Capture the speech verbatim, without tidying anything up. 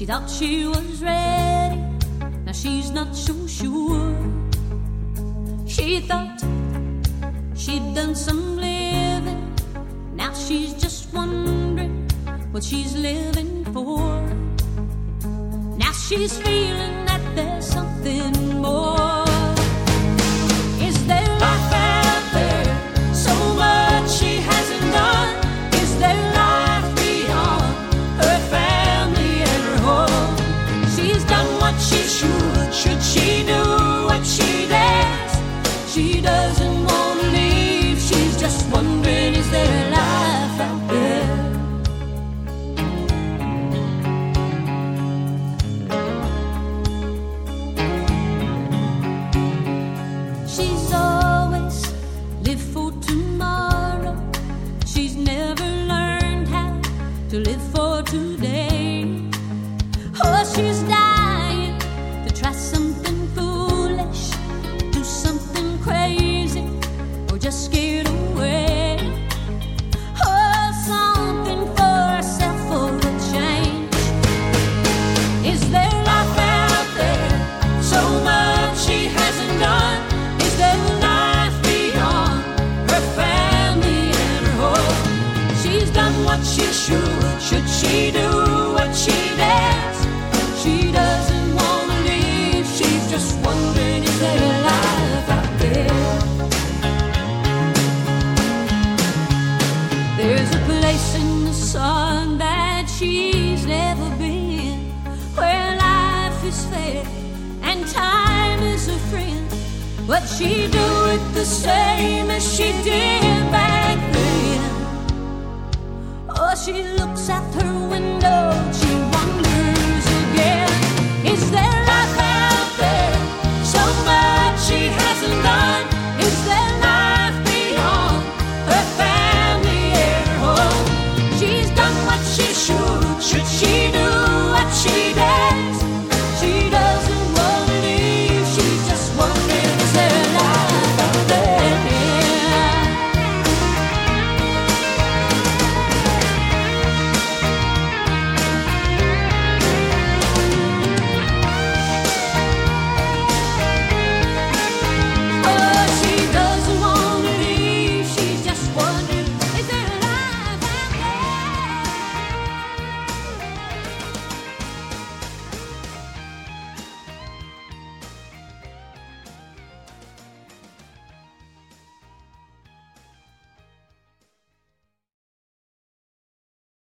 She thought she was ready, now she's not so sure. She thought she'd done some living, now she's just wondering what she's living for. Now she's feeling that there's something more. Is there life out there? So much she hasn't done. Is there life beyond her family and her home? She's done what she should. Should she do what she dares? She doesn't want to leave. She's just wondering, is there life out there? She's always lived for tomorrow. She's never learned how to live for today. Oh, she's dying to try something foolish, do something crazy, or just get away. Oh, something for herself for a change. Is there life out there? So much she hasn't done. Is there life beyond her family and her home? She's done what she should. Should she do what she dares? She doesn't want to leave. She's just wondering, is there life out there? There's a place in the sun that she's never been, where life is fair and time is a friend. But she do it the same as she did back then. Oh, she looks out her window